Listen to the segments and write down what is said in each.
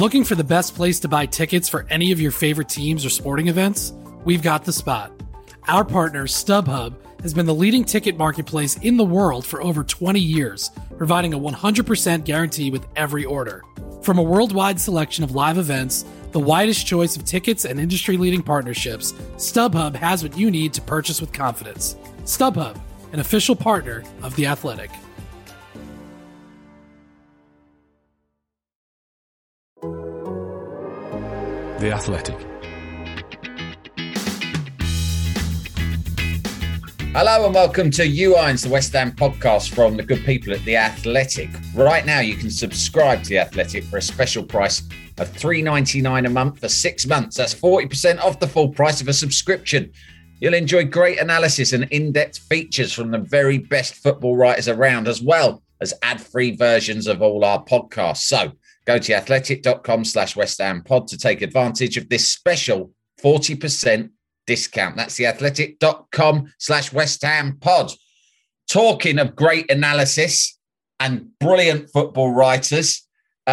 Looking for the best place to buy tickets for any of your favorite teams or sporting events? We've got the spot. Our partner, StubHub, has been the leading ticket marketplace in the world for over 20 years, providing a 100% guarantee with every order. From a worldwide selection of live events, the widest choice of tickets and industry-leading partnerships, StubHub has what you need to purchase with confidence. StubHub, an official partner of The Athletic. The Athletic. Hello and welcome to You Irons, the West Ham podcast from the good people at The Athletic. Right now you can subscribe to The Athletic for a special price of $3.99 a month for 6 months. That's 40% off the full price of a subscription. You'll enjoy great analysis and in-depth features from the very best football writers around, as well as ad-free versions of all our podcasts. So go to athletic.com/West Ham pod to take advantage of this special 40% discount. That's theathletic.com/West Ham pod. Talking of great analysis and brilliant football writers,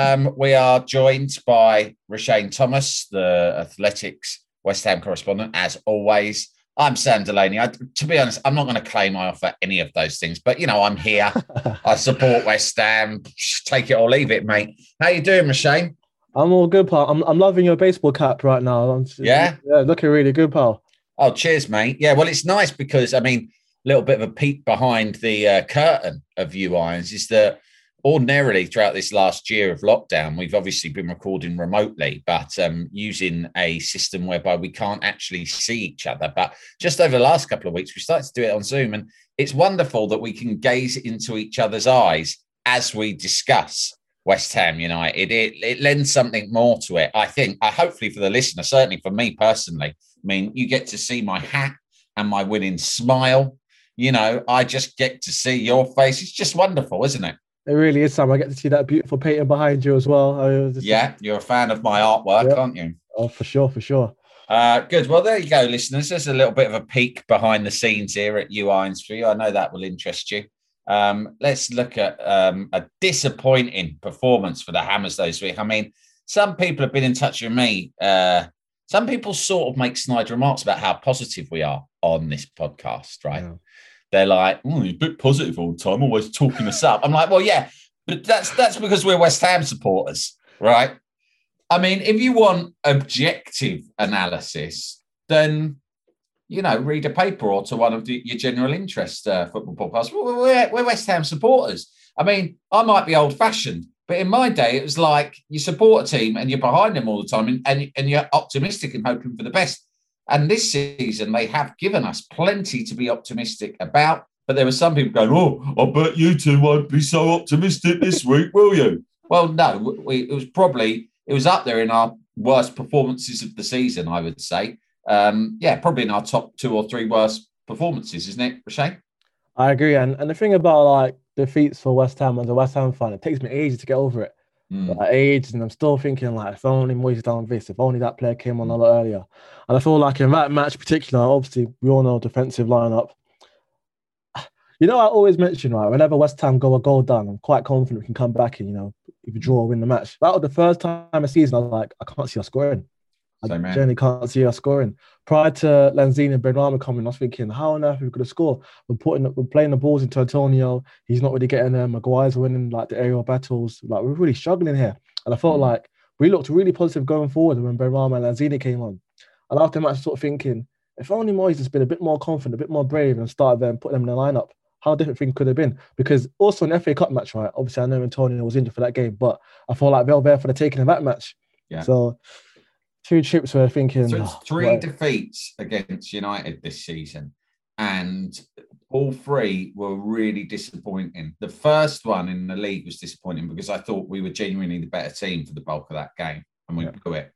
we are joined by Roshane Thomas, the Athletics West Ham correspondent, as always. I'm Sam Delaney. To be honest, I'm not going to claim I offer any of those things, but, you know, I'm here. I support West Ham. Take it or leave it, mate. How you doing, Roshane? I'm all good, pal. I'm loving your baseball cap right now. Yeah, looking really good, pal. Oh, cheers, mate. Yeah, well, it's nice because, I mean, a little bit of a peek behind the curtain of You Irons is that ordinarily throughout this last year of lockdown, we've obviously been recording remotely, but using a system whereby we can't actually see each other. But just over the last couple of weeks, we started to do it on Zoom, and it's wonderful that we can gaze into each other's eyes as we discuss West Ham United. It lends something more to it, I think. Hopefully for the listener, certainly for me personally. I mean, you get to see my hat and my winning smile. You know, I just get to see your face. It's just wonderful, isn't it? It really is, Sam. I get to see that beautiful painting behind you as well. Yeah, you're a fan of my artwork, aren't you? Oh, for sure, for sure. Good. Well, there you go, listeners. There's a little bit of a peek behind the scenes here at You Irons for you. I know that will interest you. Let's look at a disappointing performance for the Hammers this week. I mean, some people have been in touch with me. Some people sort of make snide remarks about how positive we are on this podcast, right? Yeah. They're like, you're a bit positive all the time, always talking us up. I'm like, well, yeah, but that's because we're West Ham supporters, right? I mean, if you want objective analysis, then, you know, read a paper or to one of your general interest football podcasts. We're West Ham supporters. I mean, I might be old-fashioned, but in my day, it was like you support a team and you're behind them all the time and you're optimistic and hoping for the best. And this season, they have given us plenty to be optimistic about. But there were some people going, oh, I bet you two won't be so optimistic this week, will you? Well, no, it was up there in our worst performances of the season, I would say. Probably in our top 2 or 3 worst performances, isn't it, Roshane? I agree. And the thing about like defeats for West Ham as a West Ham fan, it takes me ages to get over it. Like ages, and I'm still thinking like, if only Moyes done this, if only that player came on a lot earlier. And I feel like in that match in particular, obviously we all know defensive lineup. You know, I always mention, right, whenever West Ham go a goal down, I'm quite confident we can come back and, you know, either draw or win the match. That was the first time a season I was like, I can't see us scoring. I generally can't see us scoring. Prior to Lanzini and Benrahma coming, I was thinking, how on earth are we going to score? We're playing the balls into Antonio. He's not really getting there. Maguire's winning like the aerial battles. Like, we're really struggling here. And I felt like we looked really positive going forward when Benrahma and Lanzini came on. And after the match, I was sort of thinking, if only Moyes has been a bit more confident, a bit more brave and started there and put them in the lineup, how different things could have been. Because also in the FA Cup match, right, obviously I know Antonio was injured for that game, but I felt like they were there for the taking of that match. Yeah. So 2 trips were thinking... So it's 3 defeats against United this season, and all 3 were really disappointing. The first one in the league was disappointing because I thought we were genuinely the better team for the bulk of that game, and we blew it.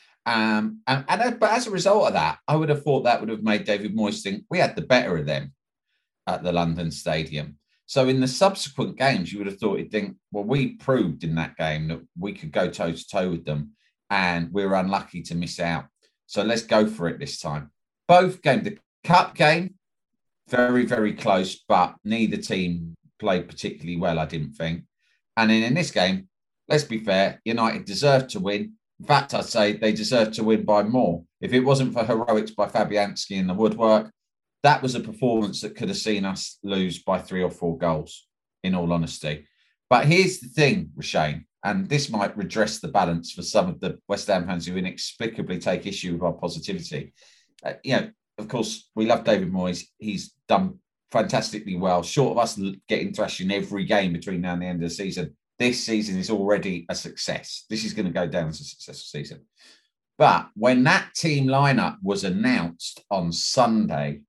But as a result of that, I would have thought that would have made David Moyes think we had the better of them at the London Stadium. So in the subsequent games, you would have thought he'd think, well, we proved in that game that we could go toe-to-toe with them, and we were unlucky to miss out. So let's go for it this time. Both games, the cup game, very, very close, but neither team played particularly well, I didn't think. And then in this game, let's be fair, United deserved to win. In fact, I'd say they deserved to win by more. If it wasn't for heroics by Fabianski in the woodwork, that was a performance that could have seen us lose by 3 or 4 goals, in all honesty. But here's the thing, Roshane, and this might redress the balance for some of the West Ham fans who inexplicably take issue with our positivity. Of course, we love David Moyes. He's done fantastically well. Short of us getting thrashed in every game between now and the end of the season, this season is already a success. This is going to go down as a successful season. But when that team lineup was announced on Sunday,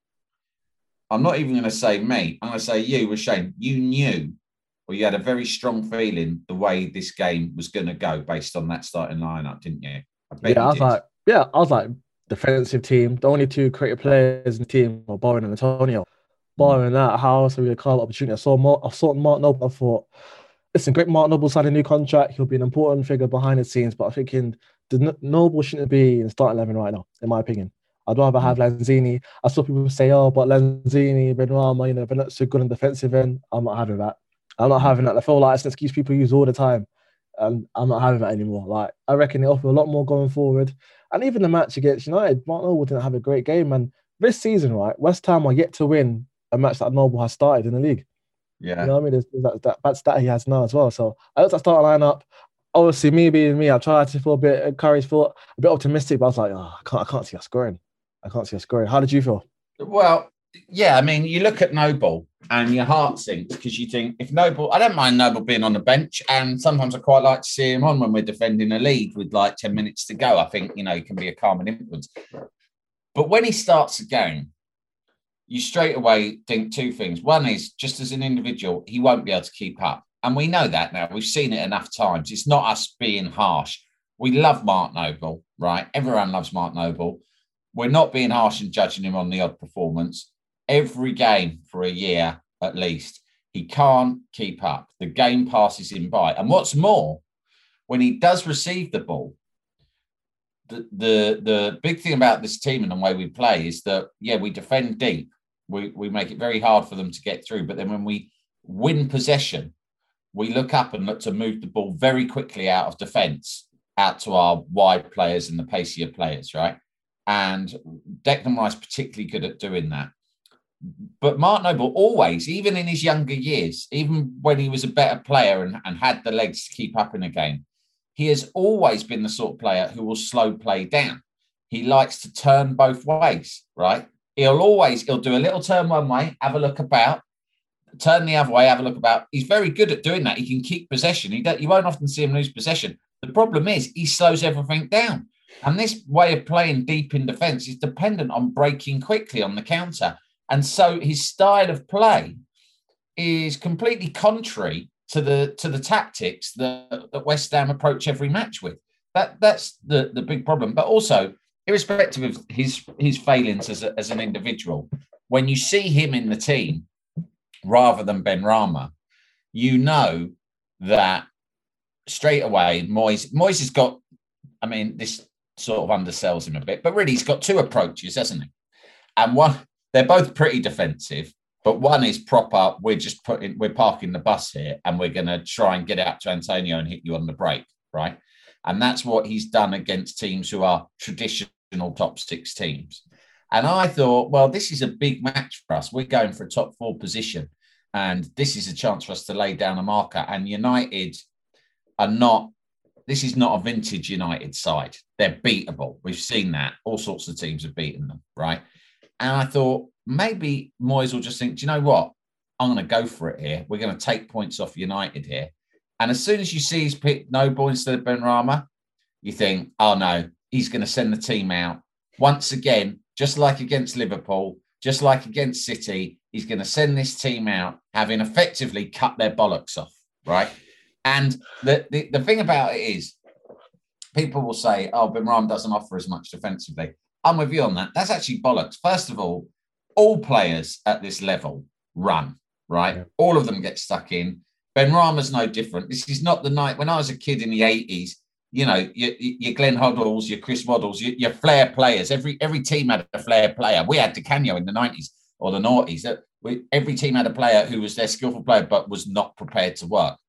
I'm not even going to say me. I'm going to say you, Roshane. You knew, or you had a very strong feeling the way this game was going to go based on that starting lineup, didn't you? I was like, defensive team. The only 2 creative players in the team were Bowen and Antonio. Barring that, how else are we going to call opportunity? I saw Mark Noble. I thought, listen, great Mark Noble signed a new contract. He'll be an important figure behind the scenes. But I'm thinking Noble shouldn't be in starting 11 right now, in my opinion. I'd rather have Lanzini. I saw people say, but Lanzini, Benrahma, they're not so good on defensive end. I'm not having that. I feel like it's an excuse people use all the time. And I'm not having that anymore. Like, I reckon they offer a lot more going forward. And even the match against United, Mark Noble didn't have a great game. And this season, right, West Ham are yet to win a match that Noble has started in the league. Yeah. You know what I mean? There's that bad stat he has now as well. So I looked at starting lineup. Obviously, me being me, I tried to feel a bit encouraged, feel a bit optimistic, but I was like, I can't see us scoring. How did you feel? Well, yeah, I mean, you look at Noble and your heart sinks because you think, if Noble, I don't mind Noble being on the bench, and sometimes I quite like to see him on when we're defending a lead with like 10 minutes to go. I think, he can be a calming influence. But when he starts a game, you straight away think 2 things. One is, just as an individual, he won't be able to keep up. And we know that now. We've seen it enough times. It's not us being harsh. We love Mark Noble, right? Everyone loves Mark Noble. We're not being harsh and judging him on the odd performance. Every game for a year, at least, he can't keep up. The game passes him by. And what's more, when he does receive the ball, the big thing about this team and the way we play is that, we defend deep. We make it very hard for them to get through. But then when we win possession, we look up and look to move the ball very quickly out of defence, out to our wide players and the pacier players, right? And Declan Rice particularly good at doing that. But Mark Noble always, even in his younger years, even when he was a better player and had the legs to keep up in a game, he has always been the sort of player who will slow play down. He likes to turn both ways, right? He'll do a little turn one way, have a look about, turn the other way, have a look about. He's very good at doing that. He can keep possession. You won't often see him lose possession. The problem is he slows everything down. And this way of playing deep in defence is dependent on breaking quickly on the counter. And so his style of play is completely contrary to the tactics that West Ham approach every match with. That's the big problem. But also, irrespective of his failings as an individual, when you see him in the team rather than Benrahma, you know that straight away Moyes has got, this sort of undersells him a bit, but really he's got 2 approaches, hasn't he? And they're both pretty defensive, but one is proper, we're parking the bus here and we're going to try and get out to Antonio and hit you on the break, right? And that's what he's done against teams who are traditional top 6 teams. And I thought, well, this is a big match for us. We're going for a top 4 position. And this is a chance for us to lay down a marker. And United this is not a vintage United side. They're beatable. We've seen that. All sorts of teams have beaten them, right? And I thought, maybe Moyes will just think, do you know what? I'm going to go for it here. We're going to take points off United here. And as soon as you see he's picked Noble instead of Benrahma, you think, oh no, he's going to send the team out. Once again, just like against Liverpool, just like against City, he's going to send this team out having effectively cut their bollocks off, right? And the thing about it is, people will say, oh, Benrahma doesn't offer as much defensively. I'm with you on that. That's actually bollocks. First of all players at this level run, right? Yeah. All of them get stuck in. Benrahma's no different. This is not the night when I was a kid in the 80s, your Glenn Hoddles, your Chris Waddles, your flair players. Every team had a flair player. We had Di Canio in the 90s or the noughties. Every team had a player who was their skillful player but was not prepared to work.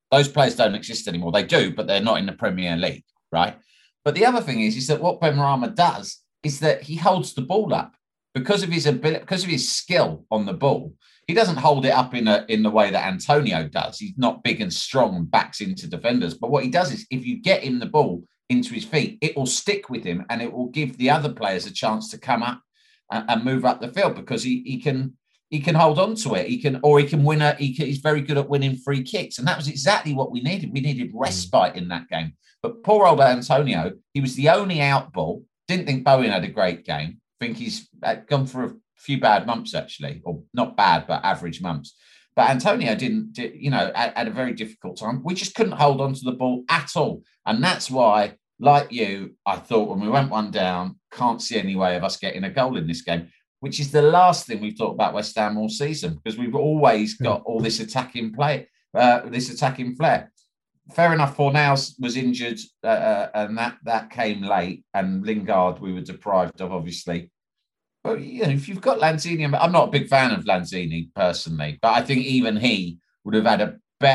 Those players don't exist anymore. They do, but they're not in the Premier League, right? But the other thing is that what Benrahma does is that he holds the ball up because of his ability, because of his skill on the ball. He doesn't hold it up in the way that Antonio does. He's not big and strong and backs into defenders. But what he does is if you get him the ball into his feet, it will stick with him and it will give the other players a chance to come up and move up the field because he can hold on to it. He can win he's very good at winning free kicks. And that was exactly what we needed. We needed respite in that game. But poor old Antonio, he was the only out ball. Didn't think Bowen had a great game. Think he's gone for a few bad months, actually, or not bad, but average months. But Antonio had a very difficult time. We just couldn't hold on to the ball at all. And that's why, like you, I thought when we went 1 down, can't see any way of us getting a goal in this game, which is the last thing we've talked about West Ham all season, because we've always got all this attacking play, this attacking flair. Fair enough, Fornals was injured and that came late, and Lingard we were deprived of, obviously. But if you've got Lanzini, I'm not a big fan of Lanzini personally, but I think even he would have had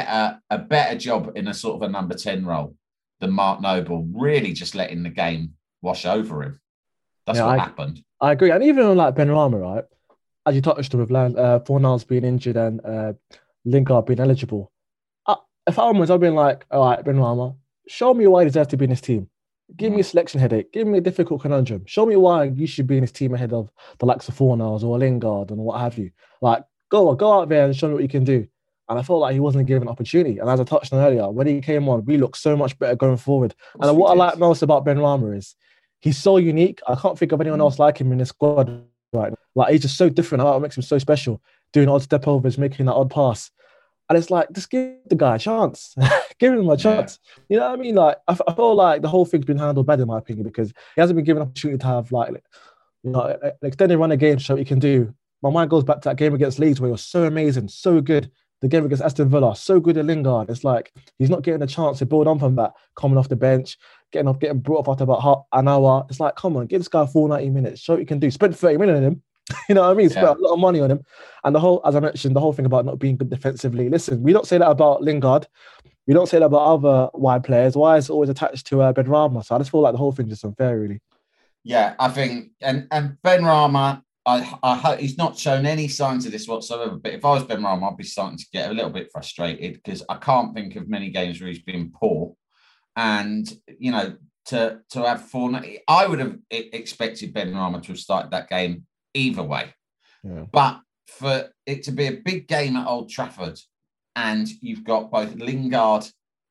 a better job in a sort of a number 10 role than Mark Noble, really just letting the game wash over him. That's what happened. I agree. And even on like Benrahma, right, as you touched on with Fornals being injured and Lingard being eligible, if I was, I'd been like, all right, Benrahma, show me why he deserves to be in this team. Give me a selection headache. Give me a difficult conundrum. Show me why you should be in this team ahead of the likes of Fornals or Lingard and what have you. Like, go out there and show me what you can do. And I felt like he wasn't given an opportunity. And as I touched on earlier, when he came on, we looked so much better going forward. And what I like most about Benrahma is he's so unique. I can't think of anyone else like him in this squad right now. Like, he's just so different. What makes him so special. Doing odd step overs, making that odd pass. And it's like, just give the guy a chance. Give him a chance. Yeah. You know what I mean? Like, I feel like the whole thing's been handled bad, in my opinion, because he hasn't been given an opportunity to have, like, an extended run of games to show what he can do. My mind goes back to that game against Leeds where he was so amazing, so good. The game against Aston Villa, so good at Lingard. It's like he's not getting a chance to build on from that, coming off the bench, getting brought up after about an hour. It's like, come on, give this guy a full 90 minutes. Show what you can do. Spend 30 minutes on him. You know what I mean? Spent a lot of money on him. And as I mentioned, the whole thing about not being good defensively. Listen, we don't say that about Lingard. We don't say that about other wide players. Why is it always attached to Benrahma? So I just feel like the whole thing's just unfair, really. Yeah, I think, and Benrahma, he's not shown any signs of this whatsoever. But if I was Benrahma, I'd be starting to get a little bit frustrated because I can't think of many games where he's been poor. And, to have 4, I would have expected Benrahma to have started that game either way. Yeah. But for it to be a big game at Old Trafford and you've got both Lingard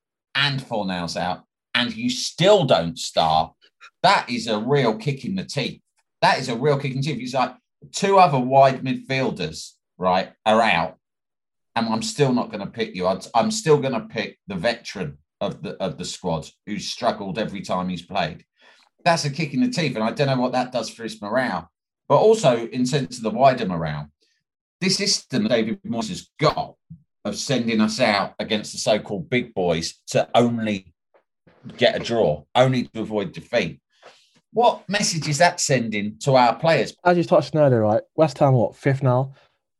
and Fornals out and you still don't start, that is a real kick in the teeth. That is a real kick in the teeth. It's like 2 other wide midfielders, right, are out and I'm still not going to pick you. I'm still going to pick the veteran of the squad who's struggled every time he's played. That's a kick in the teeth and I don't know what that does for his morale. But also, in sense of the wider morale, this system that David Moyes has got of sending us out against the so-called big boys to only get a draw, only to avoid defeat. What message is that sending to our players? As you touched on earlier, right? West Ham, 5th now?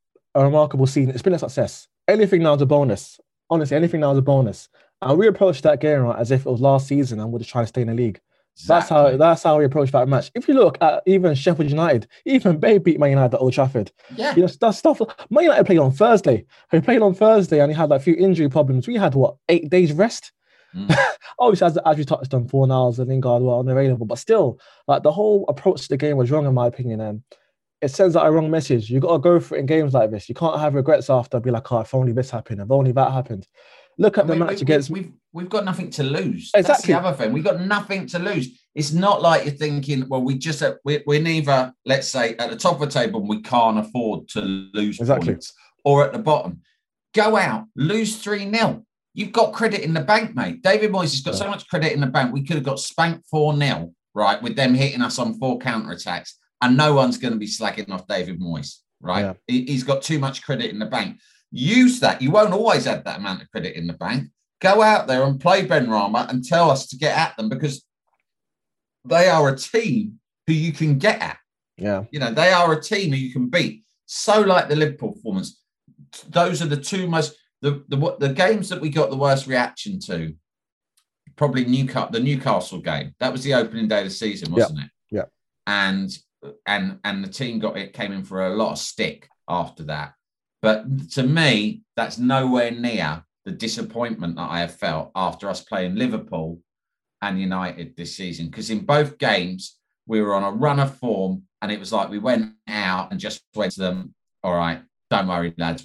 A remarkable season. It's been a success. Anything now is a bonus. Honestly, anything now is a bonus. And we approached that game, right, as if it was last season and we're just trying to stay in the league. Exactly. That's how we approach that match. If you look at even Sheffield United, even they beat Man United at Old Trafford. Yeah. That stuff. Man United played on Thursday. We played on Thursday and he had a few injury problems. We had 8 days rest? Obviously, as we touched on, Fornals and Lingard were unavailable, but still, like the whole approach to the game was wrong in my opinion. And it sends out a wrong message. You got to go for it in games like this. You can't have regrets after. Be like, oh, if only this happened, if only that happened. Look at the match against. We've got nothing to lose. Exactly. That's the other thing. We've got nothing to lose. It's not like you're thinking, well, we're neither, let's say, at the top of the table, we can't afford to lose points, or at the bottom. Go out, lose 3-0. You've got credit in the bank, mate. David Moyes has got so much credit in the bank. We could have got spanked 4-0, right, with them hitting us on 4 counterattacks, and no one's going to be slacking off David Moyes, right? Yeah. He's got too much credit in the bank. Use that. You won't always have that amount of credit in the bank. Go out there and play Benrahma and tell us to get at them because they are a team who you can get at. Yeah. They are a team who you can beat. So like the Liverpool performance, those are the 2 most... The games that we got the worst reaction to, probably the Newcastle game. That was the opening day of the season, wasn't it? Yeah. And the team came in for a lot of stick after that. But to me, that's nowhere near the disappointment that I have felt after us playing Liverpool and United this season. Because in both games, we were on a run of form, and it was like we went out and just went to them, all right, don't worry, lads.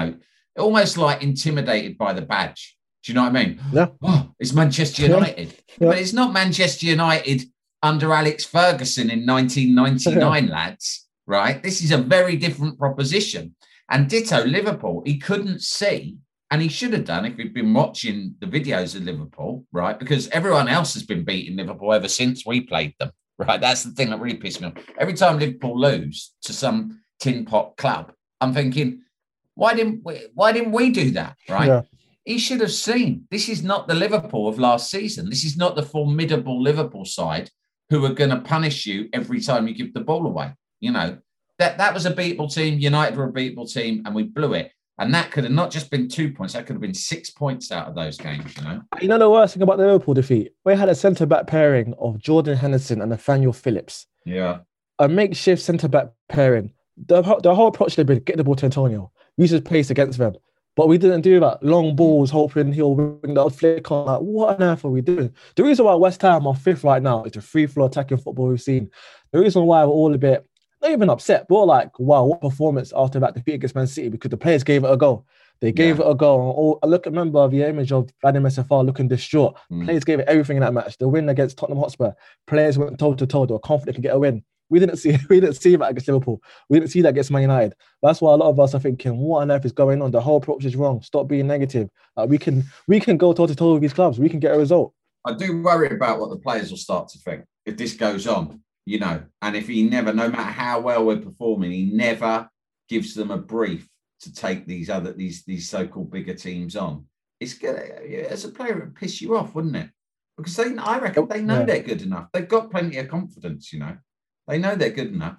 Almost like intimidated by the badge. Do you know what I mean? Yeah. Oh, it's Manchester United. Yeah. But it's not Manchester United under Alex Ferguson in 1999, lads, right? This is a very different proposition. And ditto Liverpool, he couldn't see, and he should have done if he'd been watching the videos of Liverpool, right? Because everyone else has been beating Liverpool ever since we played them, right? That's the thing that really pissed me off. Every time Liverpool lose to some tin pot club, I'm thinking, why didn't we do that, right? Yeah. He should have seen. This is not the Liverpool of last season. This is not the formidable Liverpool side who are going to punish you every time you give the ball away. That was a beatable team. United were a beatable team, and we blew it. And that could have not just been 2 points, that could have been 6 points out of those games, You know the worst thing about the Liverpool defeat? We had a centre-back pairing of Jordan Henderson and Nathaniel Phillips. Yeah. A makeshift centre-back pairing. The whole approach they've been, get the ball to Antonio, use his pace against them. But we didn't do that. Long balls, hoping he'll bring the flick on. Like, what on earth are we doing? The reason why West Ham are fifth right now is the free-flow attacking football we've seen. The reason why we're all a bit, not even upset, but we're like, wow, what performance after that defeat against Man City, because the players gave it a go. They gave it a go. I remember the image of Vladimir Safar looking distraught. Players gave it everything in that match. The win against Tottenham Hotspur, players went toe-to-toe. They were confident to get a win. We didn't see that against Liverpool. We didn't see that against Man United. That's why a lot of us are thinking, what on earth is going on? The whole approach is wrong. Stop being negative. We can go toe-to-toe with these clubs. We can get a result. I do worry about what the players will start to think if this goes on, and if he never, no matter how well we're performing, he never gives them a brief to take these so-called bigger teams on. It's gonna, as a player, it would piss you off, wouldn't it? Because I reckon they know they're good enough. They've got plenty of confidence, They know they're good enough.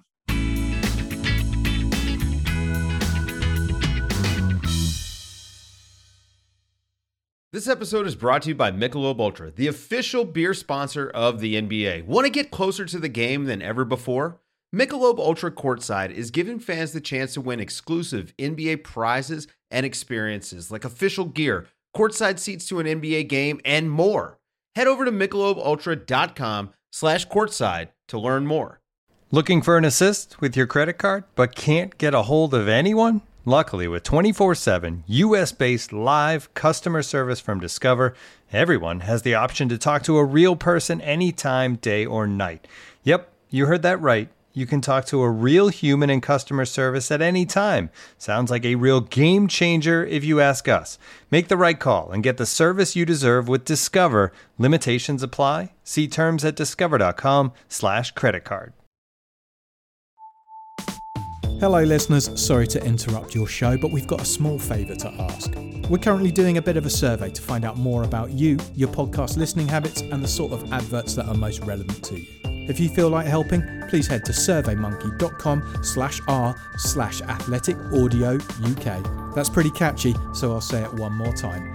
This episode is brought to you by Michelob Ultra, the official beer sponsor of the NBA. Want to get closer to the game than ever before? Michelob Ultra Courtside is giving fans the chance to win exclusive NBA prizes and experiences like official gear, courtside seats to an NBA game, and more. Head over to MichelobUltra.com/courtside to learn more. Looking for an assist with your credit card, but can't get a hold of anyone? Luckily, with 24/7 US-based live customer service from Discover, everyone has the option to talk to a real person anytime, day or night. Yep, you heard that right. You can talk to a real human in customer service at any time. Sounds like a real game changer if you ask us. Make the right call and get the service you deserve with Discover. Limitations apply. See terms at discover.com/creditcard. Hello listeners, sorry to interrupt your show, but we've got a small favour to ask. We're currently doing a bit of a survey to find out more about you, your podcast listening habits, and the sort of adverts that are most relevant to you. If you feel like helping, please head to surveymonkey.com/r/athletic-audio-UK. That's pretty catchy, so I'll say it one more time.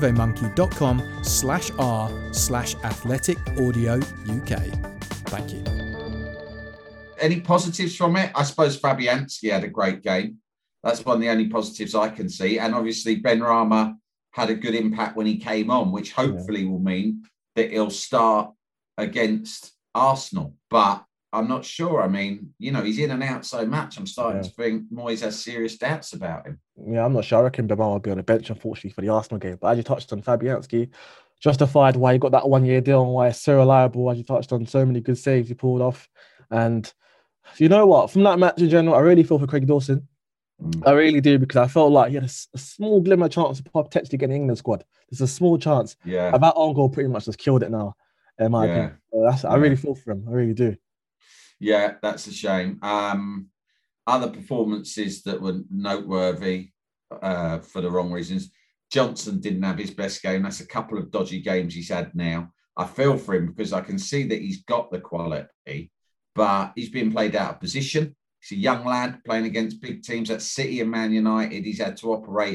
surveymonkey.com/r/athletic-audio-UK. Thank you. Any positives from it? I suppose Fabianski had a great game. That's one of the only positives I can see. And obviously Benrahma had a good impact when he came on, which hopefully will mean that he'll start against Arsenal. But I'm not sure. I mean, he's in and out so much. I'm starting to think Moyes has serious doubts about him. Yeah, I'm not sure. I reckon Benrahma will be on the bench, unfortunately, for the Arsenal game. But as you touched on, Fabianski justified why he got that 1 year deal and why it's so reliable. As you touched on, so many good saves he pulled off. And you know what? From that match in general, I really feel for Craig Dawson. I really do, because I felt like he had a small glimmer chance of potentially getting England squad. There's a small chance. Yeah. And that own goal pretty much just killed it now, in my opinion. So I really feel for him. I really do. Yeah, that's a shame. Other performances that were noteworthy for the wrong reasons. Johnson didn't have his best game. That's a couple of dodgy games he's had now. I feel for him because I can see that he's got the quality, but he's being played out of position. He's a young lad playing against big teams at City and Man United. He's had to operate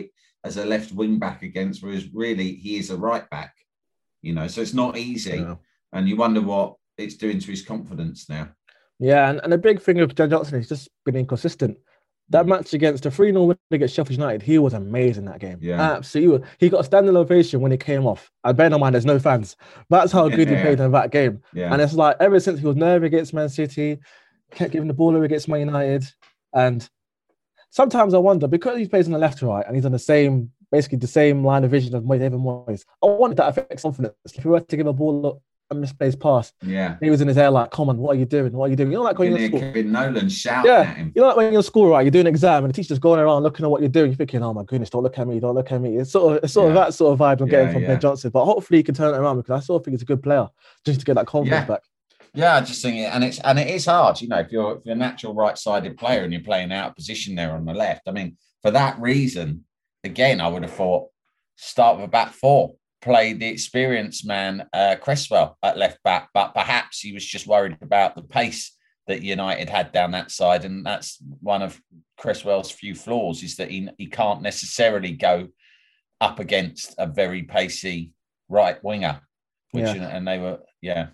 as a left wing back against, whereas really he is a right back, so it's not easy. Yeah. And you wonder what it's doing to his confidence now. Yeah, and the big thing with Jared Johnson is just been inconsistent. That match against the 3-0 win against Sheffield United, he was amazing that game. Yeah. Absolutely. He got a standing ovation when he came off. I bear in mind there's no fans. That's how good he played in that game. Yeah. And it's like ever since he was nervous against Man City, kept giving the ball away against Man United. And sometimes I wonder, because he plays on the left to right and he's on basically the same line of vision as David Moyes, I wonder if that affects confidence. If he were to give a ball a misplaced pass, he was in his air like, come on, what are you doing? What are you doing? You know, like when you're in school. Kevin Nolan shouting at him. You know, like when you're in school, right? You're doing an exam and the teacher's going around looking at what you're doing. You're thinking, oh my goodness, don't look at me, don't look at me. It's sort of that sort of vibe I'm getting from Ben Johnson. But hopefully he can turn it around, because I sort of think he's a good player just to get that confidence back. Yeah, I just think it, and it is hard. If you're a natural right-sided player and you're playing out of position there on the left. I mean, for that reason, again, I would have thought start with a back four. Play the experienced man, Cresswell, at left back, but perhaps he was just worried about the pace that United had down that side, and that's one of Cresswell's few flaws, is that he can't necessarily go up against a very pacey right winger, and they were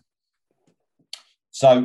So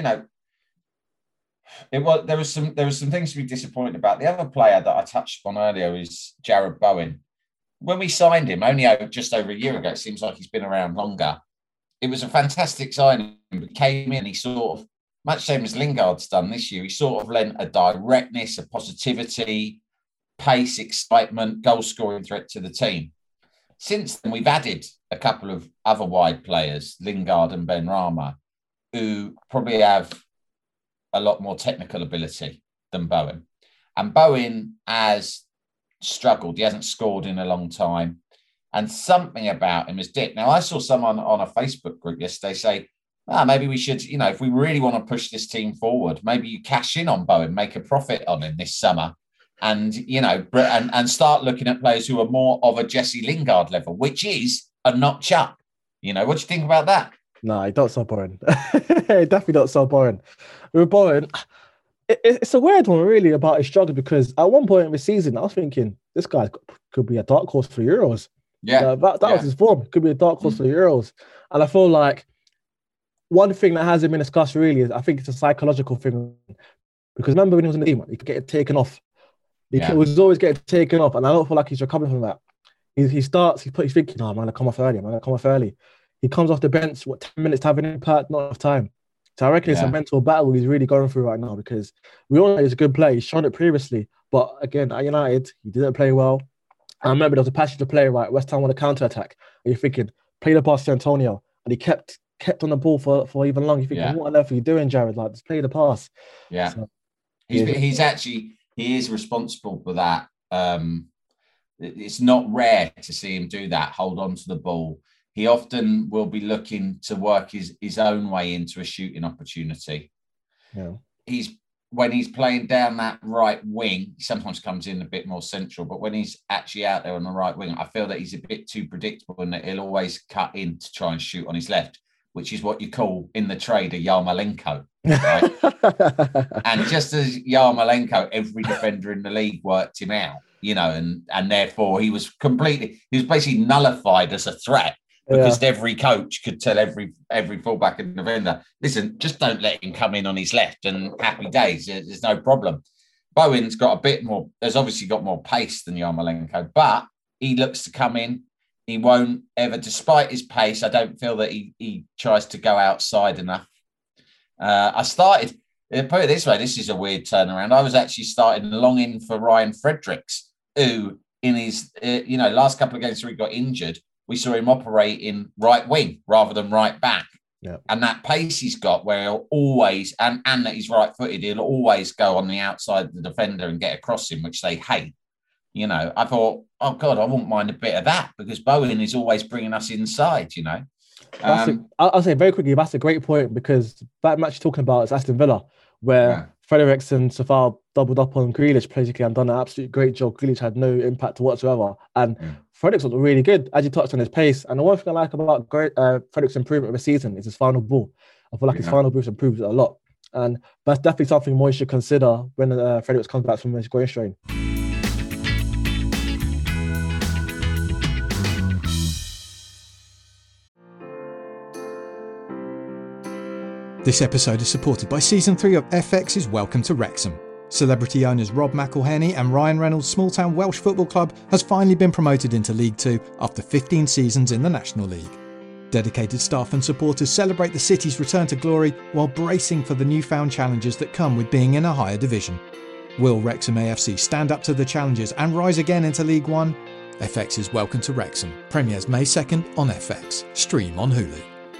there was some things to be disappointed about. The other player that I touched on earlier is Jarrod Bowen. When we signed him, only just over a year ago, it seems like he's been around longer. It was a fantastic signing. He came in, he sort of, much same as Lingard's done this year, he sort of lent a directness, a positivity, pace, excitement, goal-scoring threat to the team. Since then, we've added a couple of other wide players, Lingard and Benrahma, who probably have a lot more technical ability than Bowen. And Bowen has struggled. He hasn't scored in a long time. And something about him is dipped. Now, I saw someone on a Facebook group yesterday say, maybe we should, if we really want to push this team forward, maybe you cash in on Bowen, make a profit on him this summer, and, and start looking at players who are more of a Jesse Lingard level, which is a notch up. What do you think about that? No, he don't so boring. Definitely not so boring. With Bowen, it's a weird one, really, about his struggle, because at one point in the season, I was thinking this guy could be a dark horse for Euros. Yeah, that was his form. Could be a dark horse for the Euros. And I feel like one thing that hasn't been discussed really is, I think it's a psychological thing. Because remember when he was in the team, he could get taken off. He was always getting taken off, and I don't feel like he's recovering from that. He's thinking, I'm going to come off early. He comes off the bench, 10 minutes to have an impact, not enough time. So I reckon it's a mental battle he's really going through right now, because we all know he's a good player. He's shown it previously. But again, at United, he didn't play well. I remember there was a passage to play, right? West Ham on a counter-attack. And you're thinking, play the pass to Antonio. And he kept on the ball for even long. You're thinking, what on earth are you doing, Jarrod? Like, just play the pass. Yeah. So, he is responsible for that. It's not rare to see him do that, hold on to the ball. He often will be looking to work his own way into a shooting opportunity. Yeah. When he's playing down that right wing, he sometimes comes in a bit more central, but when he's actually out there on the right wing, I feel that he's a bit too predictable, and that he'll always cut in to try and shoot on his left, which is what you call in the trade a Yarmolenko. Right? And just as Yarmolenko, every defender in the league worked him out, and therefore he was basically nullified as a threat. Because every coach could tell every fullback and defender, listen, just don't let him come in on his left, and happy days. There's no problem. Bowen's got a bit more. There's obviously got more pace than Yarmolenko, but he looks to come in. He won't ever, despite his pace. I don't feel that he tries to go outside enough. Put it this way, this is a weird turnaround. I was actually starting longing for Ryan Fredericks, who in his last couple of games where he got injured, we saw him operate in right wing rather than right back. Yeah. And that pace he's got, where he'll always, and that he's right-footed, he'll always go on the outside of the defender and get across him, which they hate. I thought, oh God, I wouldn't mind a bit of that, because Bowen is always bringing us inside, I'll say very quickly, that's a great point, because that match you're talking about is Aston Villa, where Fredericks and Safar doubled up on Grealish basically and done an absolute great job. Grealish had no impact whatsoever. And Fredericks was really good, as you touched on his pace. And the one thing I like about Fredericks' improvement of the season is his final ball. I feel like his final ball's improved a lot. And that's definitely something Moyes should consider when Fredericks comes back from his groin strain. This episode is supported by Season 3 of FX's Welcome to Wrexham. Celebrity owners Rob McElhenney and Ryan Reynolds' small-town Welsh football club has finally been promoted into League 2 after 15 seasons in the National League. Dedicated staff and supporters celebrate the city's return to glory while bracing for the newfound challenges that come with being in a higher division. Will Wrexham AFC stand up to the challenges and rise again into League 1? FX's Welcome to Wrexham premieres May 2nd on FX. Stream on Hulu.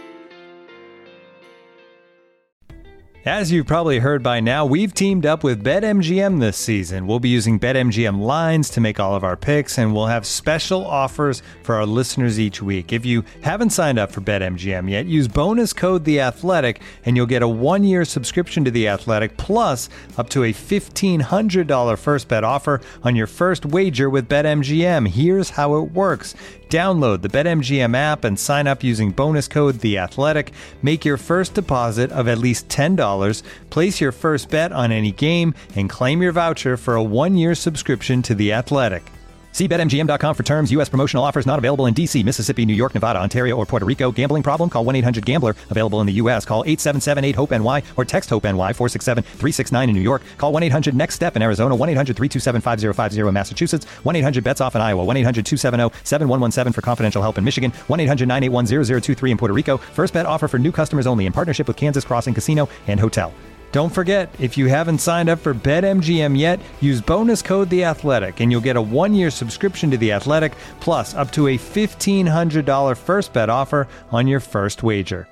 As you've probably heard by now, we've teamed up with BetMGM this season. We'll be using BetMGM lines to make all of our picks, and we'll have special offers for our listeners each week. If you haven't signed up for BetMGM yet, use bonus code The Athletic, and you'll get a 1-year subscription to The Athletic, plus up to a $1,500 first bet offer on your first wager with BetMGM. Here's how it works. Download the BetMGM app and sign up using bonus code The Athletic. Make your first deposit of at least $10. Place your first bet on any game and claim your voucher for a 1-year subscription to The Athletic. See BetMGM.com for terms. U.S. promotional offers not available in D.C., Mississippi, New York, Nevada, Ontario, or Puerto Rico. Gambling problem? Call 1-800-GAMBLER. Available in the U.S. Call 877-8-HOPE-NY or text HOPE-NY 467-369 in New York. Call 1-800-NEXT-STEP in Arizona. 1-800-327-5050 in Massachusetts. 1-800-BETS-OFF in Iowa. 1-800-270-7117 for confidential help in Michigan. 1-800-981-0023 in Puerto Rico. First bet offer for new customers only in partnership with Kansas Crossing Casino and Hotel. Don't forget, if you haven't signed up for BetMGM yet, use bonus code The Athletic, and you'll get a 1-year subscription to The Athletic, plus up to a $1,500 first bet offer on your first wager.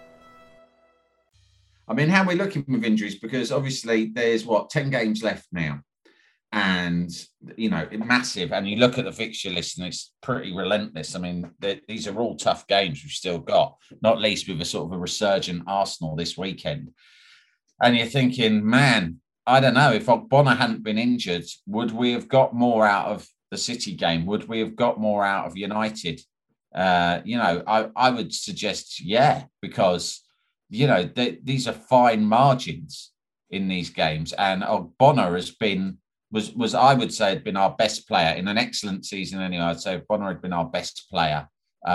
I mean, how are we looking with injuries? Because obviously there's 10 games left now, and massive. And you look at the fixture list, and it's pretty relentless. I mean, these are all tough games we've still got, not least with a sort of a resurgent Arsenal this weekend. And you're thinking, man, I don't know, if Ogbonna hadn't been injured, would we have got more out of the City game? Would we have got more out of United? I would suggest, yeah, because, these are fine margins in these games. And Ogbonna was I would say, had been our best player in an excellent season anyway. I'd say Ogbonna had been our best player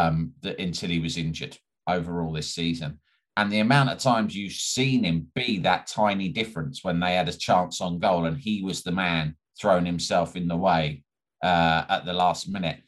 until he was injured overall this season. And the amount of times you've seen him be that tiny difference when they had a chance on goal and he was the man throwing himself in the way at the last minute.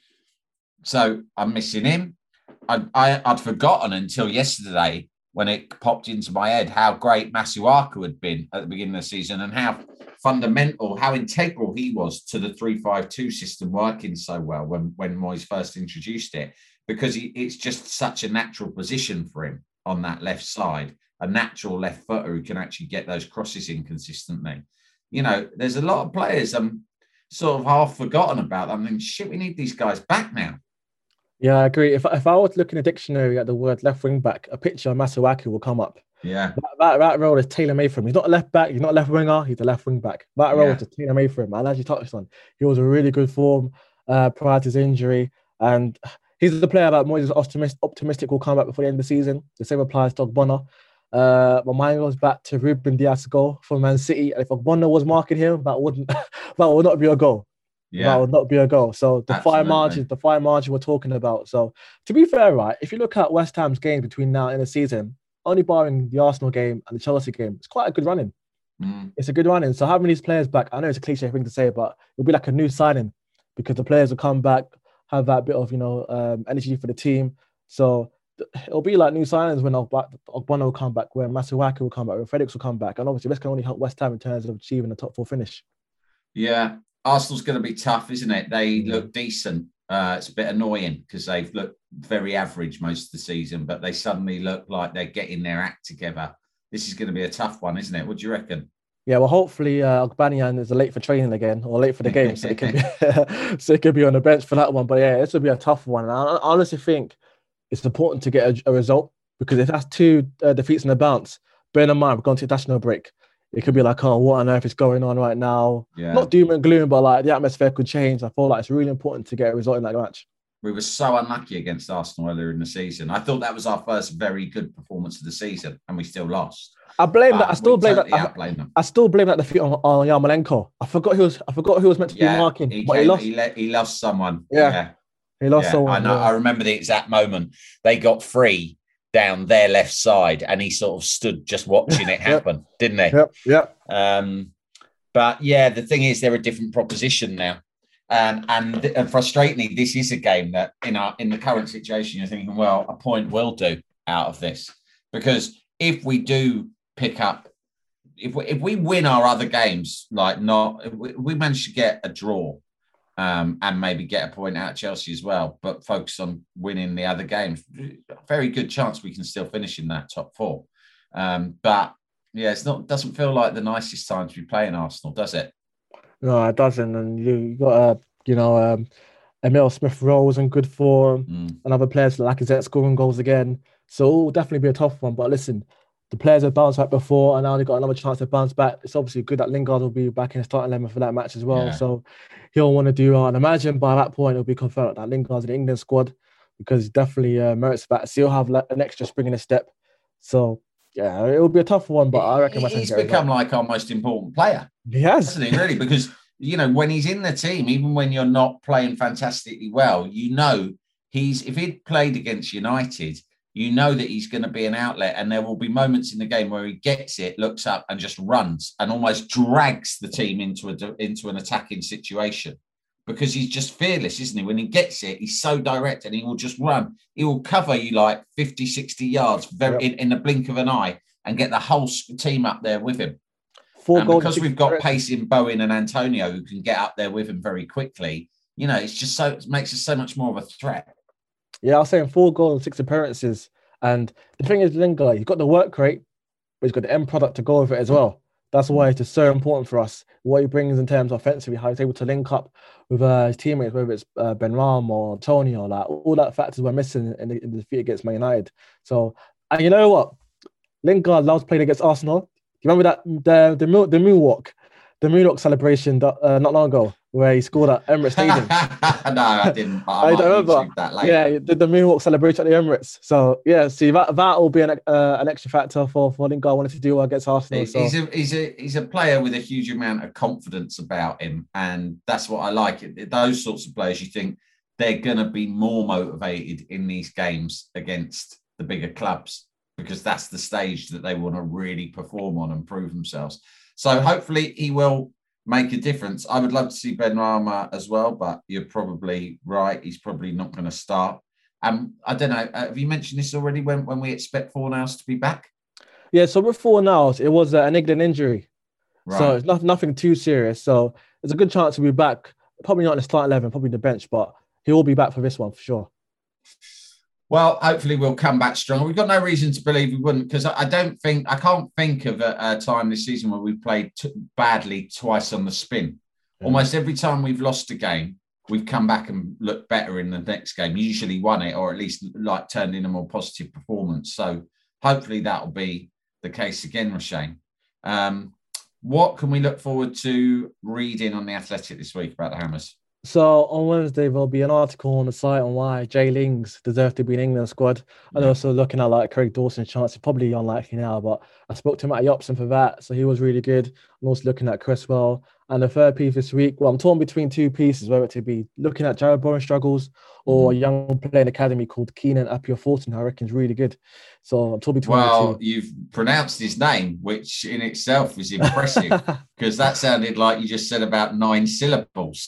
So I'm missing him. I'd forgotten until yesterday when it popped into my head how great Masuaku had been at the beginning of the season and how fundamental, how integral he was to the 3-5-2 system working so well when Moyes first introduced it, because it's just such a natural position for him on that left side, a natural left footer who can actually get those crosses in consistently. There's a lot of players I'm sort of half forgotten about. I mean, shit, we need these guys back now. Yeah, I agree. If I were to look in a dictionary at the word left wing back, a picture of Masuaku will come up. Yeah. That role is tailor-made for him. He's not a left back, he's not a left winger, he's a left wing back. That role is tailor-made for him. And as you touched on, he was a really good form prior to his injury. And he's the player that Moyes is optimistic will come back before the end of the season. The same applies to Ogbonna. My mind goes back to Ruben Dias' goal for Man City. And if Ogbonna was marking him, that would not be a goal. Yeah. That would not be a goal. So the fine margin we're talking about. So to be fair, right, if you look at West Ham's games between now and the season, only barring the Arsenal game and the Chelsea game, it's quite a good running. It's a good running. So having these players back, I know it's a cliche thing to say, but it'll be like a new signing because the players will come back, have that bit of, energy for the team. So it'll be like new signings when Ogbonna will come back, when Masuaku will come back, when Fredericks will come back. And obviously this can only help West Ham in terms of achieving a top 4 finish. Yeah. Arsenal's going to be tough, isn't it? They look decent. It's a bit annoying because they've looked very average most of the season, but they suddenly look like they're getting their act together. This is going to be a tough one, isn't it? What do you reckon? Yeah, well, hopefully Ogbanian is late for training again or late for the game, so it can be on the bench for that one. But yeah, this will be a tough one. And I honestly think it's important to get a result, because if that's 2 defeats in a bounce, bear in mind we're going to international break. It could be like, oh, what on earth is going on right now? Yeah. Not doom and gloom, but like the atmosphere could change. I feel like it's really important to get a result in that match. We were so unlucky against Arsenal earlier in the season. I thought that was our first very good performance of the season, and we still lost. I blame that. I still blame that defeat on Yarmolenko. I forgot who was meant to be marking, but he lost. He lost someone. Yeah. He lost someone. I know. Yeah. I remember the exact moment. They got free, down their left side, and he sort of stood just watching it happen, didn't he? Yep. But yeah, the thing is, they're a different proposition now. And frustratingly, this is a game that in the current situation, you're thinking, well, a point will do out of this. Because if we do pick up, if we win our other games, we manage to get a draw and maybe get a point out of Chelsea as well, but focus on winning the other games, very good chance we can still finish in that top 4. But yeah, doesn't feel like the nicest time to be playing Arsenal, does it? No, it doesn't. And you got Emile Smith-Rowe was in good form, and other players like Lacazette scoring goals again. So it will definitely be a tough one. But listen, the players have bounced back before, and now they've got another chance to bounce back. It's obviously good that Lingard will be back in the starting 11 for that match as well. Yeah. So he'll want to do well. And imagine by that point it'll be confirmed that Lingard's in the England squad, because he definitely merits that. So he'll have an extra spring in his step. So yeah, it will be a tough one, but I reckon he's become like our most important player. He has, hasn't he? Really, because when he's in the team, even when you're not playing fantastically well, if he'd played against United, that he's going to be an outlet, and there will be moments in the game where he gets it, looks up, and just runs and almost drags the team into an attacking situation, because he's just fearless, isn't he? When he gets it, he's so direct, and he will just run. He will cover you like 50, 60 yards in the blink of an eye and get the whole team up there with him. Because we've got pace in Bowen and Antonio who can get up there with him very quickly, it's just it makes us so much more of a threat. Yeah, I was saying 4 goals and 6 appearances. And the thing is, Lingard, he's got the work rate, but he's got the end product to go with it as well. That's why it's just so important for us. What he brings in terms of offensively, how he's able to link up with his teammates, whether it's Benrahma or Antonio, all that factors we're missing in the defeat against Man United. So, and you know what? Lingard loves playing against Arsenal. Do you remember that the moonwalk celebration not long ago, where he scored at Emirates Stadium? No, I didn't. I don't remember that later. Yeah, the moonwalk celebration at the Emirates. So yeah, see that will be an extra factor for Lingard wanting to do well against Arsenal. He's a player with a huge amount of confidence about him, and that's what I like. Those sorts of players, you think they're going to be more motivated in these games against the bigger clubs, because that's the stage that they want to really perform on and prove themselves. So hopefully he will make a difference. I would love to see Benrahma as well, but you're probably right. He's probably not going to start. I don't know. Have you mentioned this already when we expect Fornals to be back? Yeah, so with Fornals, it was an England injury. Right. So it's nothing too serious. So there's a good chance he'll be back. Probably not in the starting 11, probably the bench, but he will be back for this one for sure. Well, hopefully we'll come back strong. We've got no reason to believe we wouldn't, because I can't think of a time this season where we've played badly twice on the spin. Yeah. Almost every time we've lost a game, we've come back and looked better in the next game. Usually won it, or at least turned in a more positive performance. So hopefully that'll be the case again, Roshane. What can we look forward to reading on The Athletic this week about the Hammers? So on Wednesday, there'll be an article on the site on why Jay Lings deserves to be in England squad. And also looking at Craig Dawson's chance. It's probably unlikely now, but I spoke to Matt Jobson for that. So he was really good. I'm also looking at Cresswell. And the third piece this week, well, I'm torn between 2 pieces, whether it to be looking at Jared Bowen's struggles or a young player in the academy called Keenan Appiah-Thornton, who I reckon is really good. So I'm torn between the 2. Well, you've pronounced his name, which in itself is impressive, because that sounded like you just said about 9 syllables.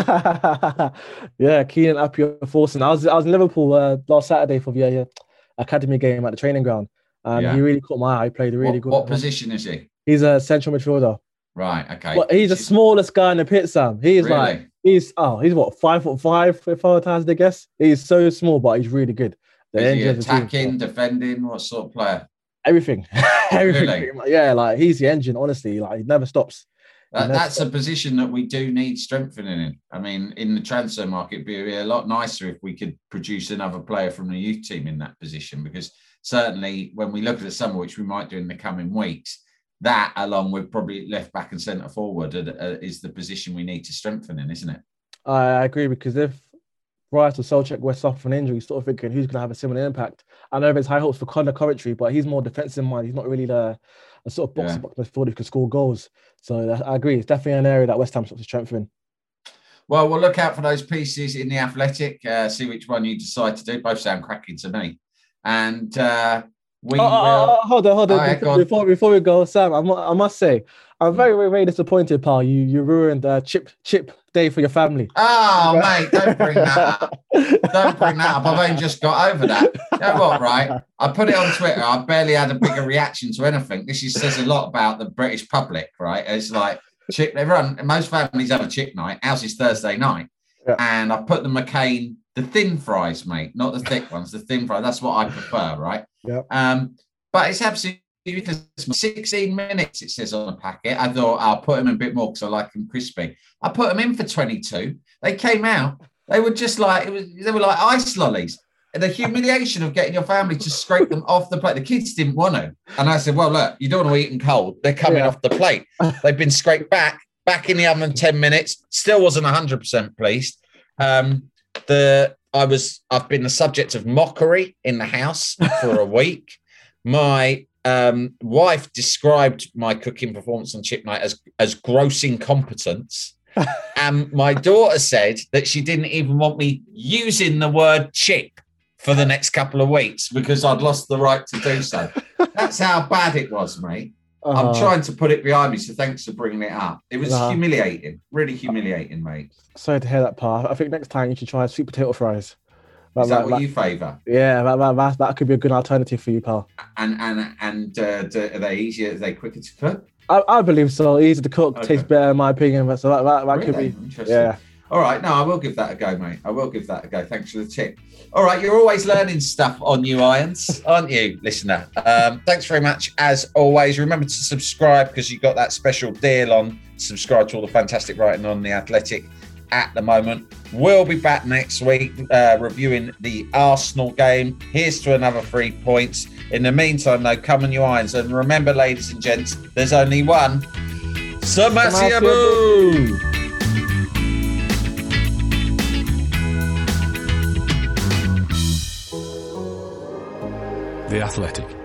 Yeah, Keenan Appiah-Thornton. I was in Liverpool last Saturday for the academy game at the training ground, and he really caught my eye. He played really good. What position is he? He's a central midfielder. Right. Okay. Well, he's the smallest guy in the pit, Sam. He's really? He's what, 5'5" if I had to guess. He's so small, but he's really good. Is he attacking, defending? What sort of player? Everything. Everything. Really? Yeah, he engine. Honestly, he never stops. That's a position that we do need strengthening in. I mean, in the transfer market, it'd be a lot nicer if we could produce another player from the youth team in that position, because certainly when we look at the summer, which we might do in the coming weeks, that, along with probably left back and centre forward, is the position we need to strengthen in, isn't it? I agree, because if Rice or Souček were suffering an injury, you're sort of thinking who's going to have a similar impact. I know there's high hopes for Conor Coventry, but he's more defensive minded. He's not really a sort of box-to-box midfielder who can score goals. So I agree. It's definitely an area that West Ham's sort of strengthening. Well, we'll look out for those pieces in The Athletic, see which one you decide to do. Both sound cracking to me. And we hold on. Right, before we go, Sam, I must say, I'm very, very, very disappointed, pal. You ruined chip day for your family. Oh, mate, don't bring that up. Don't bring that up. I've only just got over that. You know what, right? I put it on Twitter. I barely had a bigger reaction to anything. This says a lot about the British public, right? It's like most families have a chip night. Ours is Thursday night. Yeah. And I put the McCain, the thin fries, mate, not the thick ones, the thin fries. That's what I prefer, right? Yeah. But it's absolutely 16 minutes, it says on the packet. I thought I'll put them in a bit more because I like them crispy. I put them in for 22. They came out. They were just like, they were like ice lollies. And the humiliation of getting your family to scrape them off the plate. The kids didn't want to. And I said, well, look, you don't want to eat them cold. They're coming off the plate. They've been scraped back in the oven in 10 minutes. Still wasn't 100% pleased. I've been the subject of mockery in the house for a week. My wife described my cooking performance on chip night as gross incompetence. And my daughter said that she didn't even want me using the word chip for the next couple of weeks because I'd lost the right to do so. That's how bad it was, mate. I'm trying to put it behind me, so thanks for bringing it up. It was humiliating, really humiliating, mate. Sorry to hear that, pal. I think next time you should try sweet potato fries. Is that what you favour? Yeah, that could be a good alternative for you, pal. And are they easier? Are they quicker to cook? I believe so. Easy to cook, tastes better in my opinion. But so that really? Could be interesting. Yeah. All right, no, I will give that a go, mate. I will give that a go. Thanks for the tip. All right, you're always learning stuff on You Irons, aren't you, listener? Thanks very much, as always. Remember to subscribe because you got that special deal on subscribe to all the fantastic writing on The Athletic at the moment. We'll be back next week reviewing the Arsenal game. Here's to another 3 points. In the meantime, though, come on, You Irons. And remember, ladies and gents, there's only one. Samasiabu! The Athletic.